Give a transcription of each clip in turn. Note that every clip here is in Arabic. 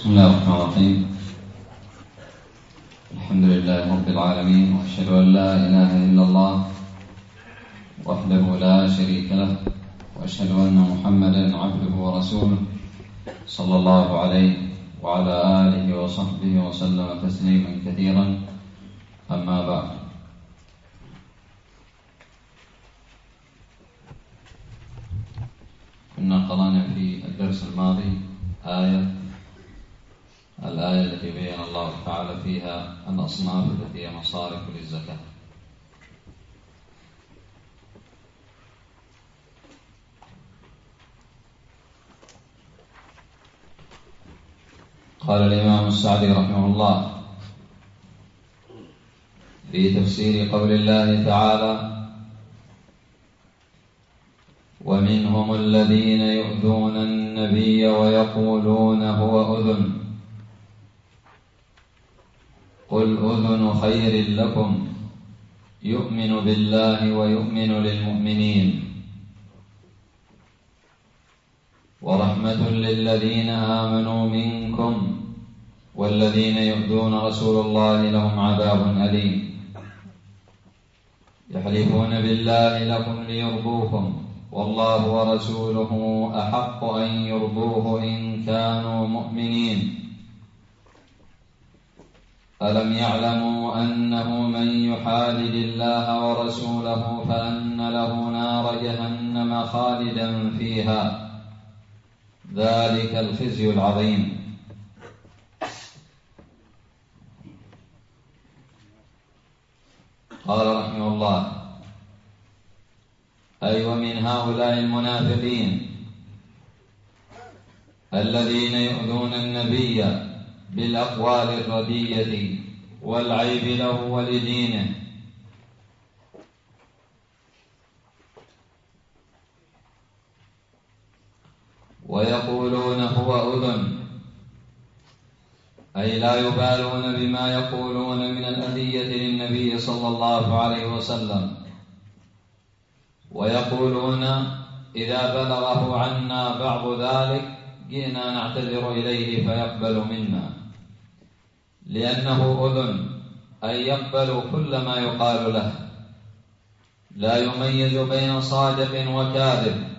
بسم الله الرحمن الرحيم. الحمد لله رب العالمين، وأشهد أن لا إله إلا الله وحده لا شريك له، وأشهد أن محمدا عبده ورسوله صلى الله عليه وعلى آله وصحبه وسلم تسليما كثيرا. أما بعد، كنا قرأنا في الدرس الماضي الآية التي بين الله تعالى فيها الأصناف التي هي مصارف للزكاة. قال الإمام السعدي رحمه الله في تفسير قول الله تعالى: ومنهم الذين يؤذون النبي ويقولون هو أذن، قل أذن خير لكم يؤمن بالله ويؤمن للمؤمنين ورحمة للذين آمنوا منكم والذين يؤذون رسول الله لهم عذاب أليم. يحلفون بالله لكم ليرضوكم والله ورسوله أحق أن يرضوه إن كانوا مؤمنين. ألم يعلموا أنه من يحادد الله ورسوله فأن له نار جهنم خالدا فيها، ذلك الخزي العظيم. قال رحمه الله: أي ومن هؤلاء المنافقين الذين يؤذون النبي بالأقوال الردية والعيب له ولدينه، ويقولون هو أذن، أي لا يبالون بما يقولون من الأذية للنبي صلى الله عليه وسلم، ويقولون إذا بلغه عنا بعض ذلك جئنا نعتذر إليه فيقبل منا، لأنه أذن، أي يقبل كل ما يقال له، لا يميز بين صادق وكاذب.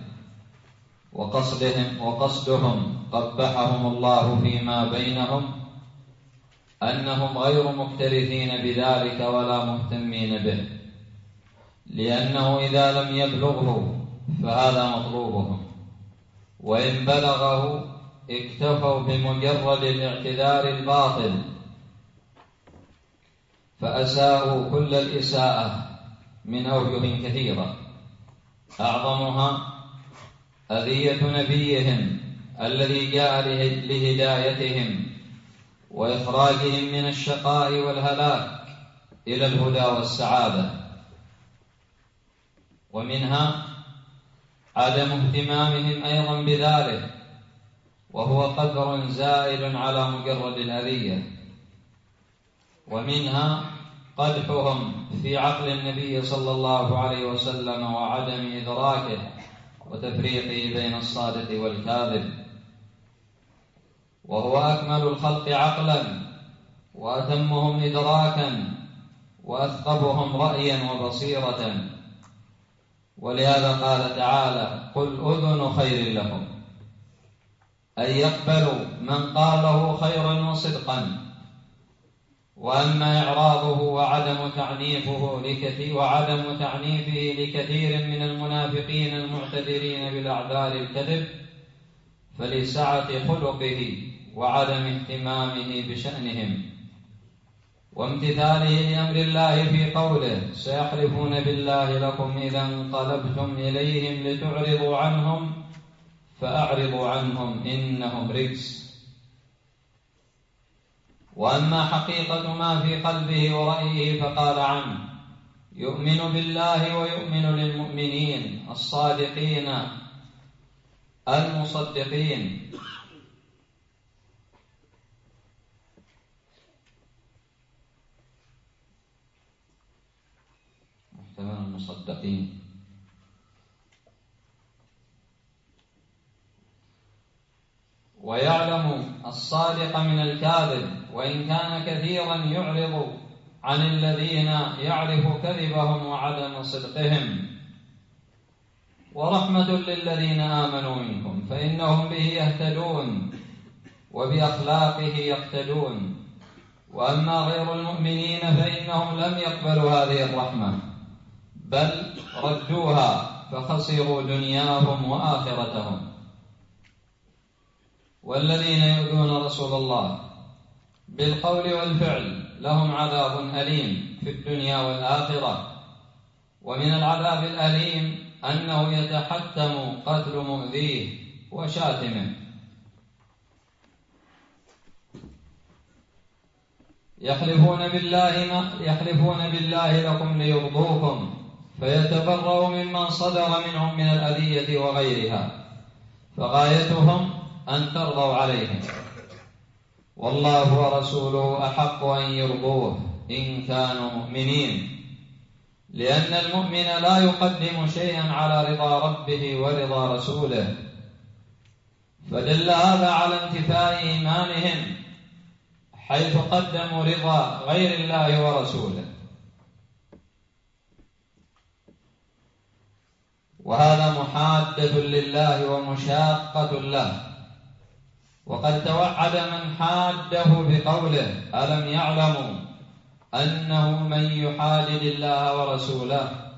وقصدهم قبحهم الله فيما بينهم أنهم غير مكترثين بذلك ولا مهتمين به، لأنه إذا لم يبلغه فهذا مطلوبهم، وإن بلغه اكتفوا بمجرد الاعتذار الباطل، فأساءوا كل الإساءة من أوجه كثيرة، أعظمها أذية نبيهم الذي جاء لهدايتهم وإخراجهم من الشقاء والهلاك إلى الهدى والسعادة. ومنها عدم اهتمامهم أيضا بذلك، وهو قدر زائد على مجرد الأذية. ومنها قدحهم في عقل النبي صلى الله عليه وسلم وعدم إدراكه وتفريقه بين الصادق والكاذب، وهو أكمل الخلق عقلا وأتمهم إدراكا وأثقبهم رأيا وبصيرة. ولهذا قال تعالى: قل أذن خير لكم، أي يقبل من قال له خيرا وصدقا. وأما إعراضه وعدم تعنيفه لكثير من المنافقين المعتبرين بالأعذار الكذب فلسعة خلقه وعدم اهتمامه بشأنهم وامتثاله لأمر الله في قوله: سيحلفون بالله لكم إذا انقلبتم إليهم لتعرضوا عنهم فأعرضوا عنهم إنهم رجس. وأما حقيقة ما في قلبه ورأيه فقال عنه: يؤمن بالله ويؤمن للمؤمنين الصادقين المصدقين. المصدقين ويعلم الصادق من الكاذب، وإن كان كثيرا يعرض عن الذين يعرف كذبهم وعدم صدقهم. ورحمة للذين آمنوا منكم فإنهم به يهتدون وبأخلاقه يقتدون، وأما غير المؤمنين فإنهم لم يقبلوا هذه الرحمة بل ردوها فخسروا دنياهم وآخرتهم. والذين يؤذون رسول الله بالقول والفعل لهم عذاب أليم في الدنيا والآخرة. ومن العذاب الأليم أنه يتحتم قتل مؤذيه وشاتمه. يحلفون بالله لكم ليرضوكم فيتبرؤوا ممن صدر منهم من الأذية وغيرها، فغايتهم أن ترضوا عليهم، والله ورسوله أحق أن يرضوه إن كانوا مؤمنين، لأن المؤمن لا يقدم شيئا على رضا ربه ورضا رسوله، فدل هذا على انتفاء إيمانهم حيث قدموا رضا غير الله ورسوله. وهذا محادة لله ومشاقة له. وقد توعد من حاده بقوله: ألم يعلموا أنه من يحادد الله ورسوله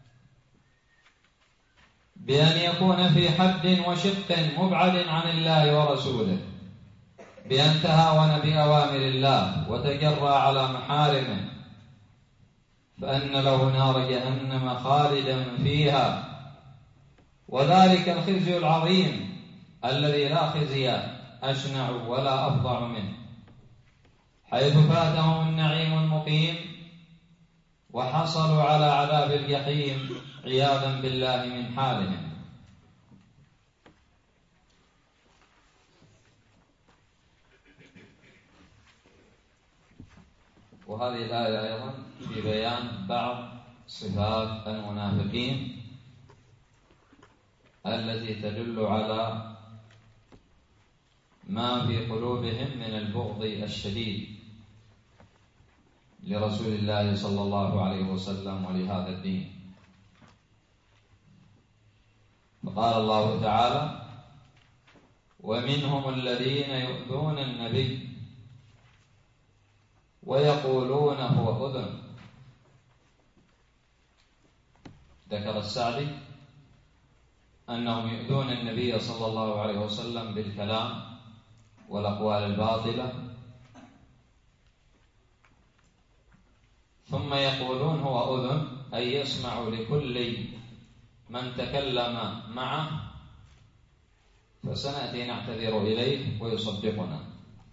بأن يكون في حد وشق مبعد عن الله ورسوله، بأن تهاون بأوامر الله وتجرى على محارمه، فأن له نار جهنم خالدا فيها، وذلك الخزي العظيم الذي لا خزي أشنع ولا أفظع منه، حيث فاتهم النعيم المقيم وحصلوا على عذاب الجحيم عياذا بالله من حالهم. وهذه الآية أيضا في بيان بعض صفات المنافقين التي تدل على ما في قلوبهم من البغض الشديد لرسول الله صلى الله عليه وسلم ولهذا الدين. فقال الله تعالى: ومنهم الذين يؤذون النبي ويقولون هو أذن. ذكر السعدي أنهم يؤذون النبي صلى الله عليه وسلم بالكلام والأقوال الباطلة، ثم يقولون هو أذن، أي يسمع لكل من تكلم معه، فسنأتي نعتذر إليه ويصدقنا.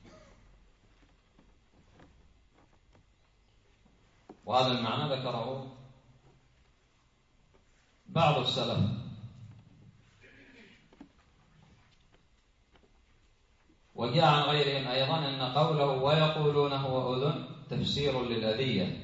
وهذا المعنى ذكره بعض السلف. وجاء عن غيرهم أيضا أن قوله ويقولون هو أذن تفسير للأذية،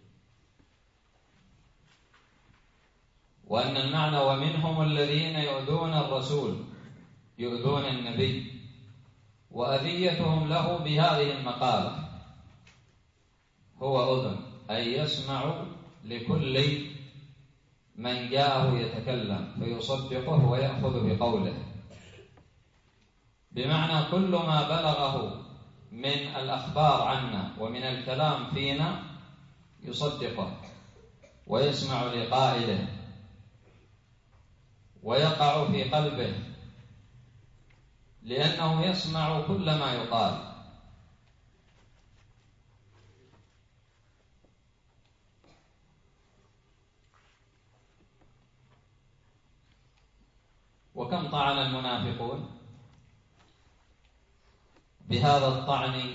وأن المعنى ومنهم الذين يؤذون الرسول، يؤذون النبي، وأذيتهم له بهذه المقالة هو أذن، أي يسمع لكل من جاءه يتكلم فيصدقه ويأخذ بقوله، بمعنى كل ما بلغه من الأخبار عنا ومن الكلام فينا يصدقه ويسمع لقائله ويقع في قلبه، لأنه يسمع كل ما يقال. وكم طعن المنافقون بهذا الطعن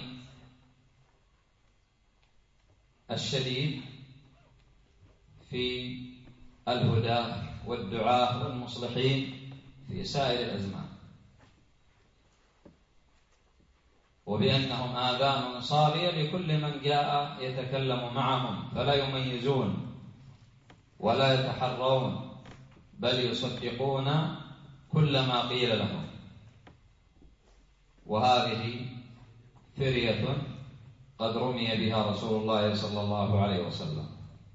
الشديد في الهداة والدعاة والمصلحين في سائر الأزمان، وبأنهم آذان صاغية لكل من جاء يتكلم معهم، فلا يميزون ولا يتحرون، بل يصدقون كل ما قيل لهم. وهذه فرية قد رمي بها رسول الله صلى الله عليه وسلم.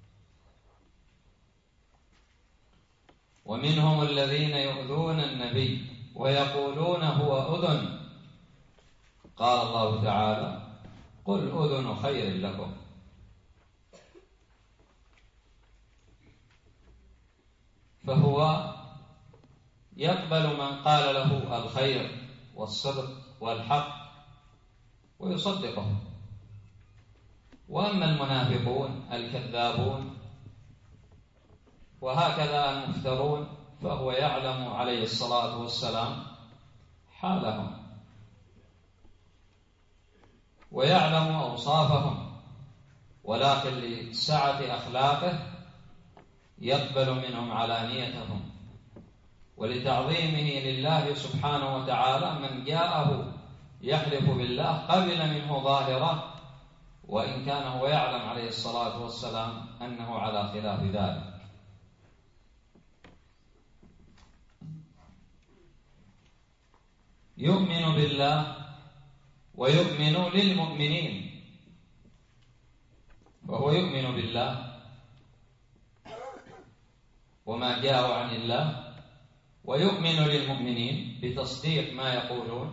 ومنهم الذين يؤذون النبي ويقولون هو أذن، قال الله تعالى قل أذن خير لكم. فهو يقبل من قال له الخير والصدق والحق ويصدقه. وأما المنافقون الكذابون وهكذا المفترون فهو يعلم عليه الصلاة والسلام حالهم ويعلم أوصافهم، ولكن لسعة أخلاقه يقبل منهم علانيتهم، ولتعظيمه لله سبحانه وتعالى من جاءه يحلف بالله قبل منه ظاهره، وإن كان هو يعلم عليه الصلاة والسلام أنه على خلاف ذلك. يؤمن بالله ويؤمن للمؤمنين، وهو يؤمن بالله وما جاء عن الله، ويؤمن للمؤمنين بتصديق ما يقولون،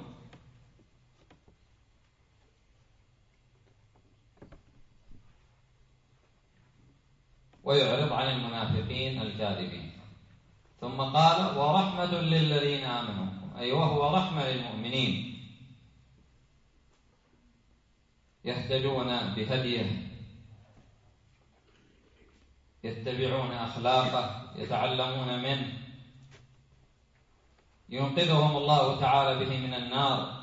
ويعرض عن المنافقين الكاذبين. ثم قال ورحمة للذين آمنوا، أي وهو رحمة للمؤمنين يهتدون بهديه، يتبعون أخلاقه، يتعلمون منه، ينقذهم الله تعالى به من النار،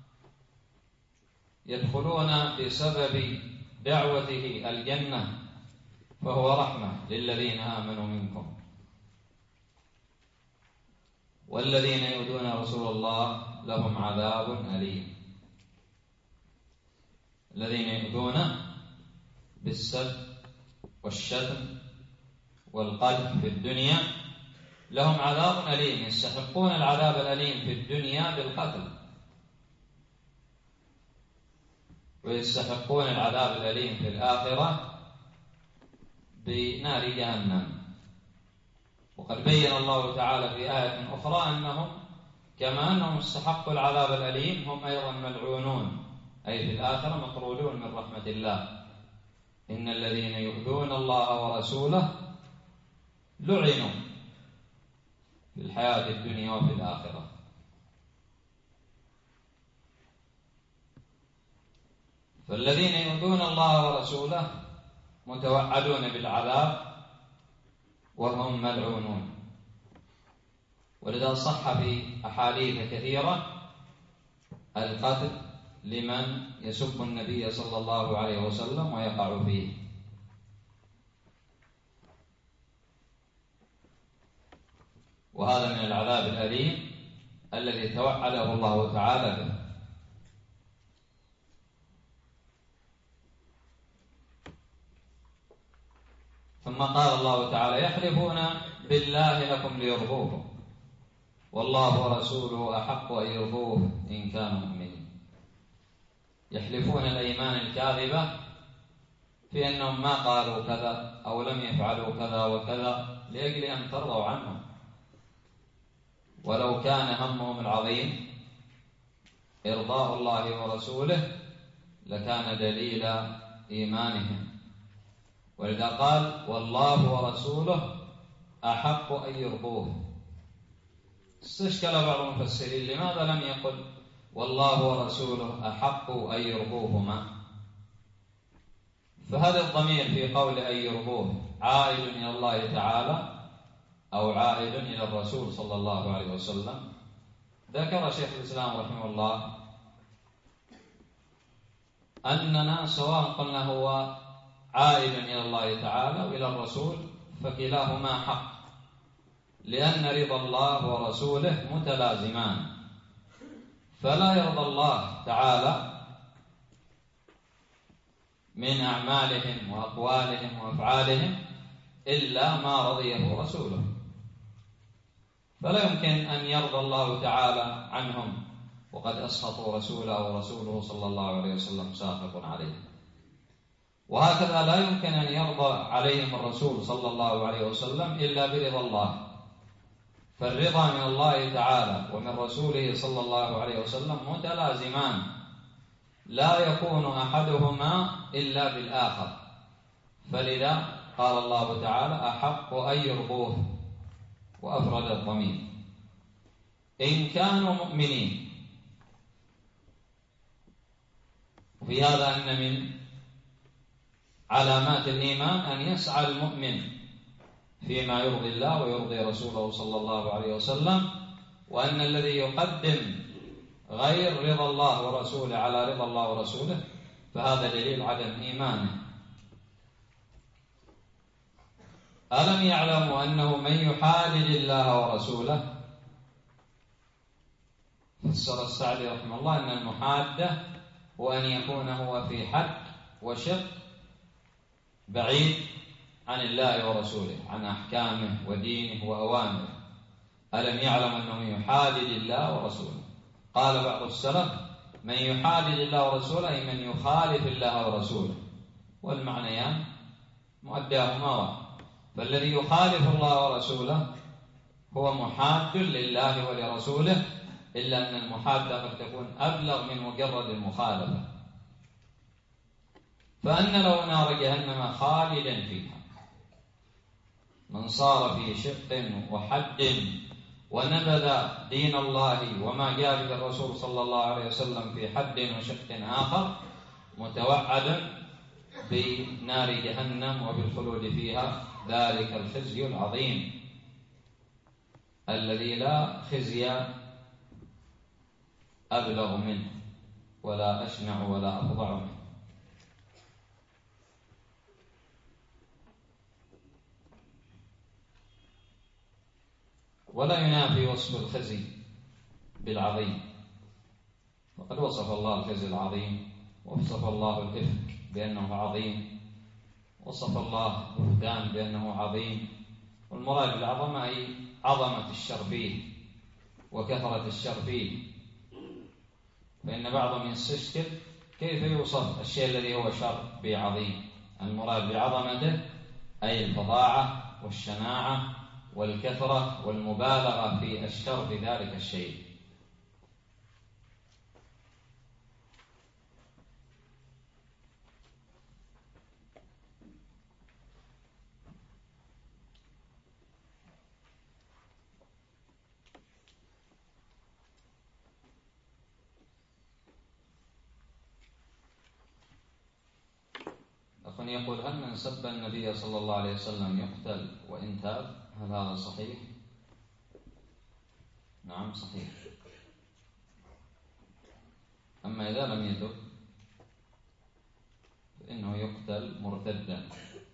يدخلون بسبب دعوته الجنة، فهو رحمة للذين آمنوا منكم. والذين يؤذون رسول الله لهم عذاب أليم. الذين يؤذون بالسب والشتم والقذف في الدنيا لهم عذاب أليم، يستحقون العذاب الأليم في الدنيا بالقتل، ويستحقون العذاب الأليم في الآخرة بنار جهنم. وقد بين الله تعالى في آية أخرى أنهم كما أنهم استحقوا العذاب الأليم هم أيضا ملعونون، أي في الآخرة مطرودون من رحمة الله. إن الذين يؤذون الله ورسوله لعنوا في الحياة الدنيا وفي الآخرة. فالذين يؤذون الله ورسوله متوعدون بالعذاب وهم ملعونون. ولذا صح في أحاديث كثيرة القتل لمن يسب النبي صلى الله عليه وسلم ويقع فيه. وهذا من العذاب الأليم الذي توعده الله تعالى به. ثم قال الله تعالى يحلفون بالله لكم ليرضوه والله ورسوله أحق أن يرضوه إن كانوا مؤمنين. يحلفون الأيمان الكاذبة في أنهم ما قالوا كذا أو لم يفعلوا كذا وكذا لأجل أن ترضوا عنهم، ولو كان همهم العظيم إرضاء الله ورسوله لكان دليل إيمانهم. ولذا قال والله ورسوله أحق أن يرضوه. استشكل بعض المفسرين لماذا لم يقل والله ورسوله أحق أن يرضوهما؟ فهذا الضمير في قول أن يرضوه عائد إلى الله تعالى أو عائد إلى الرسول صلى الله عليه وسلم. ذكر شيخ الإسلام رحمه الله أننا سواء قلنا هو عائد إلى الله تعالى وإلى الرسول فكلاهما حق، لأن رضا الله ورسوله متلازمان، فلا يرضى الله تعالى من أعمالهم وأقوالهم وأفعالهم إلا ما رضيه رسوله. فلا يمكن أن يرضى الله تعالى عنهم وقد أسخطوا رسوله ورسوله صلى الله عليه وسلم ساخط عليه. وهكذا لا يمكن أن يرضى عليهم الرسول صلى الله عليه وسلم إلا برضا الله، فالرضا من الله تعالى ومن رسوله صلى الله عليه وسلم متلازمان، لا يكون أحدهما إلا بالآخر. فلذا قال الله تعالى: أحق أن يرضوه، وأفرد الضمير إن كانوا مؤمنين. وفي هذا أن من علامات الإيمان أن يسعى المؤمن فيما يرضي الله ويرضي رسوله صلى الله عليه وسلم، وأن الذي يقدم غير رضا الله ورسوله على رضا الله ورسوله فهذا دليل عدم إيمانه. ألم يعلموا أنه من يحادد الله ورسوله، فسر السعدي رحمه الله أن المحادة هو أن يكون هو في حد وشق بعيد عن الله ورسوله، عن أحكامه ودينه وأوامره. ألم يعلم أنه يحادد الله ورسوله. قال بعض السلف: من يحادد الله ورسوله أي من يخالف الله ورسوله، والمعنيان مؤداهما واحد. فالذي يخالف الله ورسوله هو محاد لله ولرسوله، إلا أن المحادة قد تكون أبلغ من مجرد المخالفة. فأن له نار جهنم خالدا فيها، من صار في شق وحد ونبذ دين الله وما جاء به الرسول صلى الله عليه وسلم في حد وشق آخر متوعدا بنار جهنم وبالخلود فيها، ذلك الخزي العظيم الذي لا خزي أبلغ منه ولا أشنع ولا أفظع منه. ولا ينافي وصف الخزي بالعظيم، وقد وصف الله الخزي العظيم، وصف الله الإفك بأنه عظيم، وصف الله بهتان بأنه عظيم. والمراد بالعظمة أي عظمة الشر فيه وكثرة الشر فيه، فإن بعضهم يستشكل كيف يوصف الشيء الذي هو شر بعظيم. المراد بعظمته أي الفظاعة والشناعة والكثرة والمبالغة في الشر في ذلك الشيء. أخوان يقول: هل من سب النبي صلى الله عليه وسلم يقتل وإن تاب؟ هل هذا صحيح؟ نعم صحيح. أما إذا لم يتب فإنه يقتل مرتدا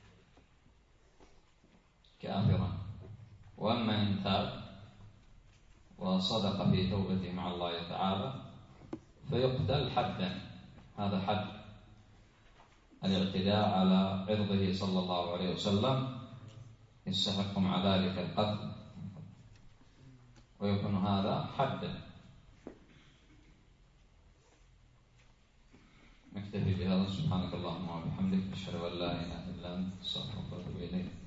كافرا، وأما إن تاب وصدق في توبته مع الله تعالى فيقتل حدا. هذا حد الاعتداء على عرضه صلى الله عليه وسلم، يستحق مع ذلك القتل، ويكون هذا حدا. نكتفي بهذا. سبحانك اللهم وبحمدك، أشهد أن لا إله إلا أنت، أستغفرك وأتوب إليك.